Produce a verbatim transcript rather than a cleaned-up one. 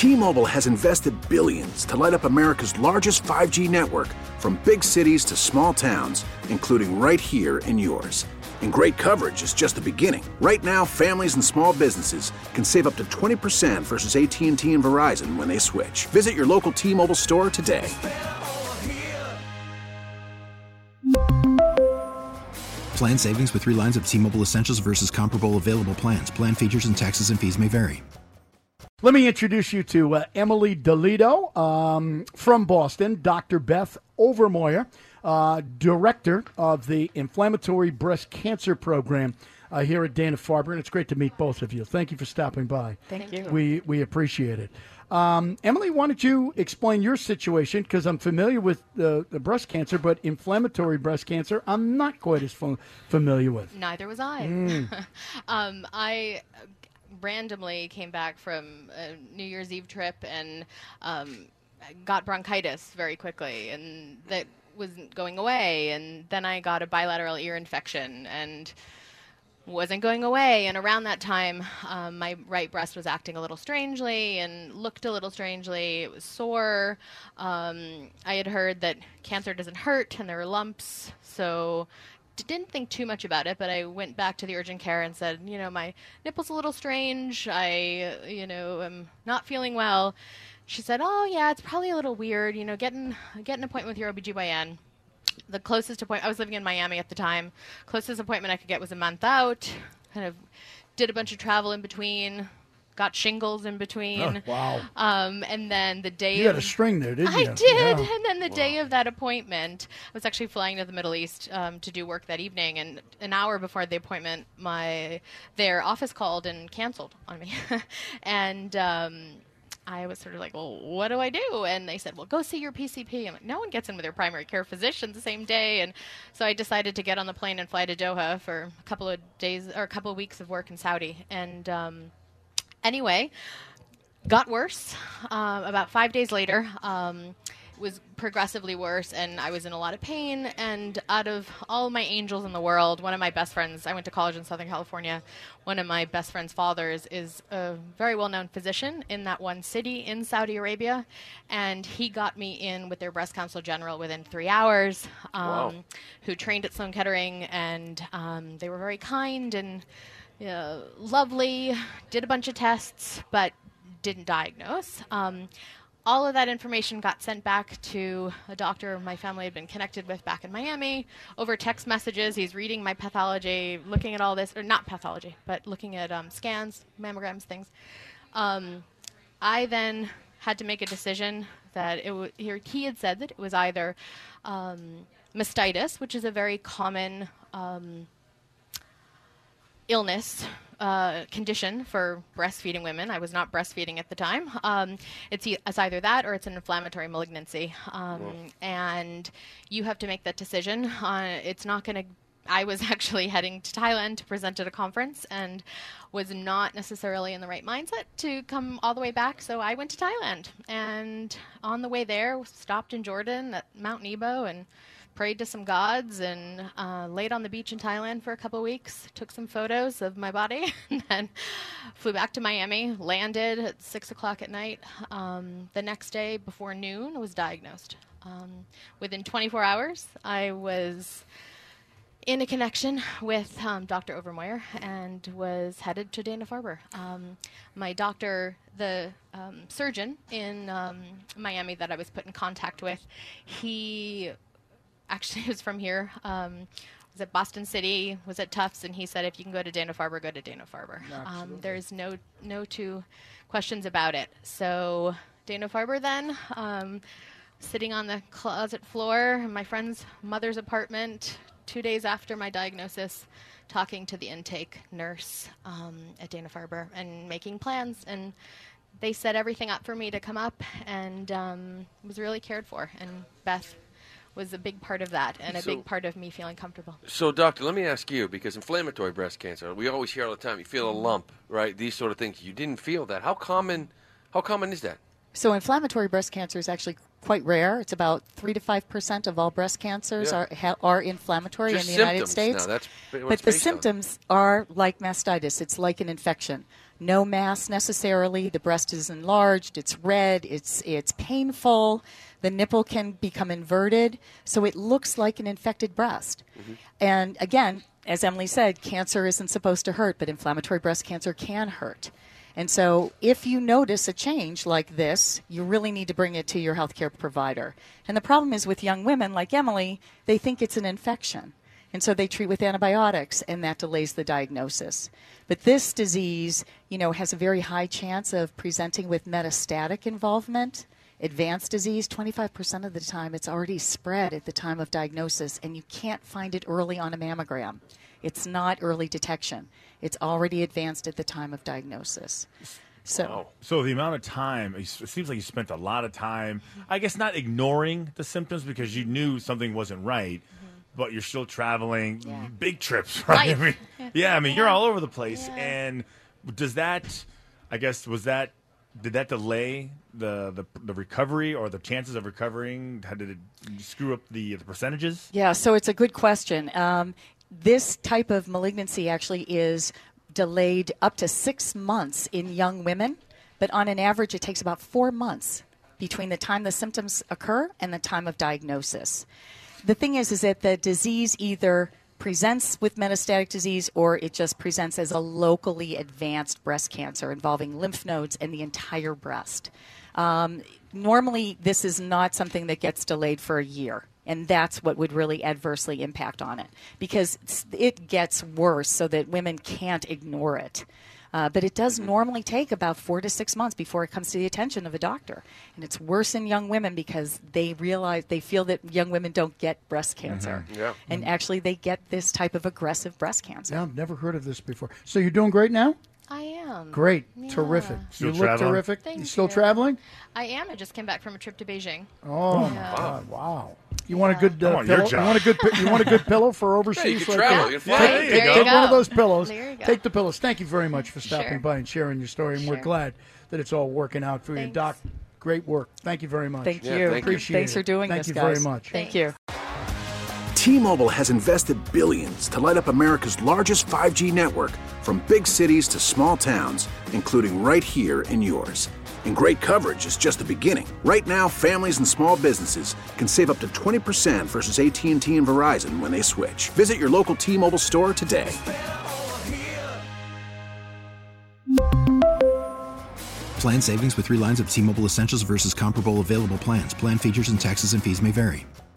T-Mobile has invested billions to light up America's largest five G network, from big cities to small towns, including right here in yours. And great coverage is just the beginning. Right now, families and small businesses can save up to twenty percent versus A T and T and Verizon when they switch. Visit your local T-Mobile store today. Plan savings with three lines of T-Mobile Essentials versus comparable available plans. Plan features and taxes and fees may vary. Let me introduce you to uh, Emily DeLito um, from Boston, Doctor Beth Overmoyer, uh, director of the Inflammatory Breast Cancer Program uh, here at Dana-Farber. And it's great to meet both of you. Thank you for stopping by. Thank you. We, we appreciate it. Um, Emily, why don't you explain your situation? Because I'm familiar with the, the breast cancer, but inflammatory breast cancer, I'm not quite as f- familiar with. Neither was I. Mm. um, I randomly came back from a New Year's Eve trip and um, got bronchitis very quickly, and that wasn't going away. And then I got a bilateral ear infection and wasn't going away. And around that time, um, my right breast was acting a little strangely and looked a little strangely. It was sore. Um, I had heard that cancer doesn't hurt and there were lumps, so didn't think too much about it, but I went back to the urgent care and said, you know, my nipple's a little strange. I, you know, am not feeling well. She said, oh, yeah, it's probably a little weird. You know, get, in, get an appointment with your O B G Y N. The closest appointment, I was living in Miami at the time, closest appointment I could get was a month out. Kind of did a bunch of travel in between, got shingles in between. Oh, wow. Um, and then the day You had of, a string there, didn't I you? I did. Yeah. And then the Wow. day of that appointment, I was actually flying to the Middle East um, to do work that evening. And an hour before the appointment, my their office called and canceled on me. and um, I was sort of like, well, what do I do? And they said, well, go see your P C P. I'm like, no one gets in with their primary care physician the same day. And so I decided to get on the plane and fly to Doha for a couple of days or a couple of weeks of work in Saudi. And um, anyway, got worse. Um, about five days later, um, it was progressively worse, and I was in a lot of pain. And out of all my angels in the world, one of my best friends, I went to college in Southern California, one of my best friend's fathers is a very well-known physician in that one city in Saudi Arabia, and he got me in with their breast counsel general within three hours, um, Wow. who trained at Sloan Kettering, and um, they were very kind and uh, lovely, did a bunch of tests, but didn't diagnose. Um, all of that information got sent back to a doctor my family had been connected with back in Miami over text messages. He's reading my pathology, looking at all this, or not pathology, but looking at um, scans, mammograms, things. Um, I then had to make a decision that it w- he, he had said that it was either um, mastitis, which is a very common um, illness, uh, condition for breastfeeding women. I was not breastfeeding at the time. Um, it's, e- it's either that or it's an inflammatory malignancy. Um, and you have to make that decision. Uh, it's not going to I was actually heading to Thailand to present at a conference and was not necessarily in the right mindset to come all the way back. So I went to Thailand, and on the way there, stopped in Jordan at Mount Nebo and prayed to some gods, and uh, laid on the beach in Thailand for a couple of weeks, took some photos of my body, and then flew back to Miami, landed at six o'clock at night. Um, the next day before noon, I was diagnosed. Um, within twenty-four hours, I was in a connection with um, Doctor Overmoyer and was headed to Dana-Farber. Um, my doctor, the um, surgeon in um, Miami that I was put in contact with, he actually was from here, um, was at Boston City, was at Tufts, and he said, if you can go to Dana-Farber, go to Dana-Farber. Um, there's no no two questions about it. So Dana-Farber then, um, sitting on the closet floor in my friend's mother's apartment, two days after my diagnosis, talking to the intake nurse um, at Dana-Farber and making plans. And they set everything up for me to come up, and um, was really cared for. And Beth was a big part of that, and a So- big part of me feeling comfortable. So, doctor, let me ask you, because inflammatory breast cancer, we always hear all the time, you feel a lump, right? These sort of things. You didn't feel that. How common? How common is that? So inflammatory breast cancer is actually quite rare. It's about three to five percent of all breast cancers Yeah. are ha, are inflammatory Just in the United symptoms States. now, that's what but it's the based on. symptoms are like mastitis. It's like an infection. No mass necessarily. The breast is enlarged. It's red. It's it's painful. The nipple can become inverted, so it looks like an infected breast. Mm-hmm. And again, as Emily said, cancer isn't supposed to hurt, but inflammatory breast cancer can hurt. And so if you notice a change like this, you really need to bring it to your healthcare provider. And the problem is with young women like Emily, they think it's an infection. And so they treat with antibiotics, and that delays the diagnosis. But this disease, you know, has a very high chance of presenting with metastatic involvement. Advanced disease, twenty-five percent of the time, it's already spread at the time of diagnosis, and you can't find it early on a mammogram. It's not early detection. It's already advanced at the time of diagnosis. So, wow. So the amount of time, it seems like you spent a lot of time, I guess not ignoring the symptoms because you knew something wasn't right, mm-hmm. but you're still traveling, yeah. big trips, right? I mean, yeah, I mean, yeah. you're all over the place. Yeah. And does that, I guess, was that, did that delay the, the the recovery or the chances of recovering? How did it screw up the, the percentages? Yeah, so it's a good question. Um, this type of malignancy actually is delayed up to six months in young women, but on an average it takes about four months between the time the symptoms occur and the time of diagnosis. The thing is, is that the disease either presents with metastatic disease or it just presents as a locally advanced breast cancer involving lymph nodes and the entire breast. Um, normally, this is not something that gets delayed for a year. And that's what would really adversely impact on it because it gets worse so that women can't ignore it. Uh, but it does normally take about four to six months before it comes to the attention of a doctor. And it's worse in young women because they realize, they feel that young women don't get breast cancer. Mm-hmm. Yeah. And actually they get this type of aggressive breast cancer. Yeah, I've never heard of this before. So you're doing great now? I am. Great. Yeah. Terrific. Still you traveling? look terrific. Thank you still you. traveling? I am. I just came back from a trip to Beijing. Oh, yeah. my God. Wow. You want a good I uh, want your pillow? You job. want a good pi- you want a good pillow for overseas? Yeah, you can right travel. there. You can fly. Take, Yeah, take, there you take go. one of those pillows. There you go. Take the pillows. Thank you very much for stopping Sure. by and sharing your story. And we're Sure. glad that it's all working out for you, Thanks. Doc. Great work. Thank you very much. Thank Yeah, you. thank you. Appreciate Thanks it. for doing Thank this, you guys. very much. Thank you. T-Mobile has invested billions to light up America's largest five G network from big cities to small towns, including right here in yours. And great coverage is just the beginning. Right now, families and small businesses can save up to twenty percent versus A T and T and Verizon when they switch. Visit your local T-Mobile store today. Plan savings with three lines of T-Mobile Essentials versus comparable available plans. Plan features and taxes and fees may vary.